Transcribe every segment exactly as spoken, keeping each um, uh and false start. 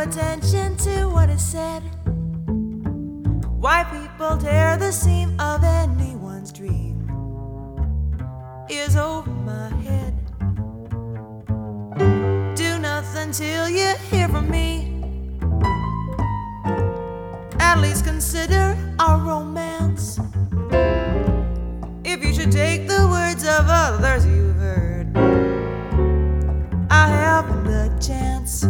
attention to what is said. Why people tear the seam of anyone's dream is over my head. Do nothing till you hear from me. At least consider our romance. If you should take the words of others you've heard, I haven't the chance.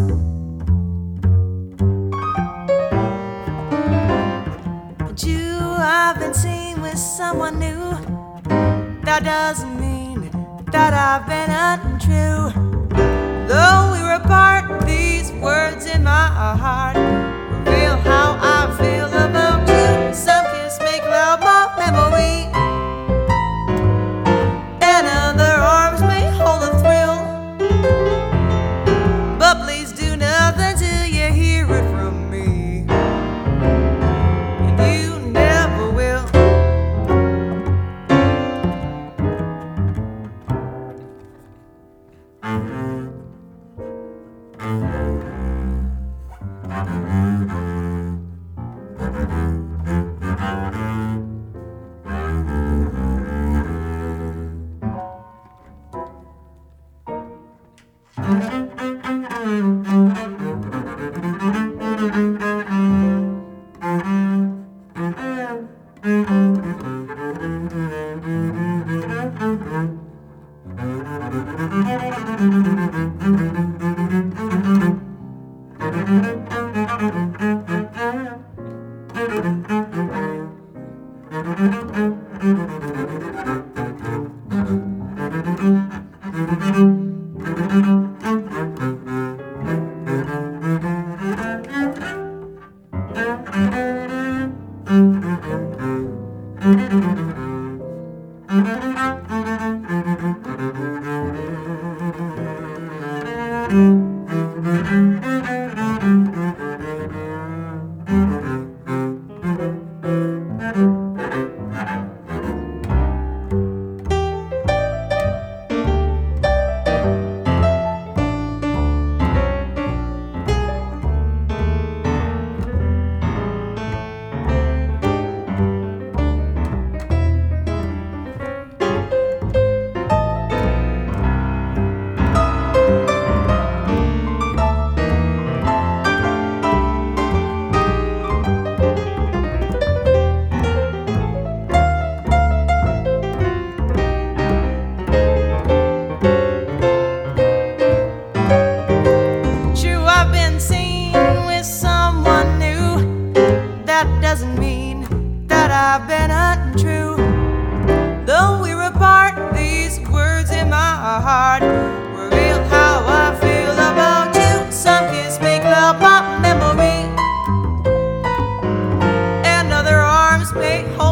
But you have been seen with someone new. That doesn't mean that I've been untrue. Though we were apart, these words in my heart reveal how I feel about you. Some kiss make love more memory, and other arms may hold a thrill. But please do nothing till you hear it from me, and you never will. Doesn't mean that I've been untrue. Though we're apart, these words in my heart reveal how I feel about you. Some kiss make love my memory, and other arms may hold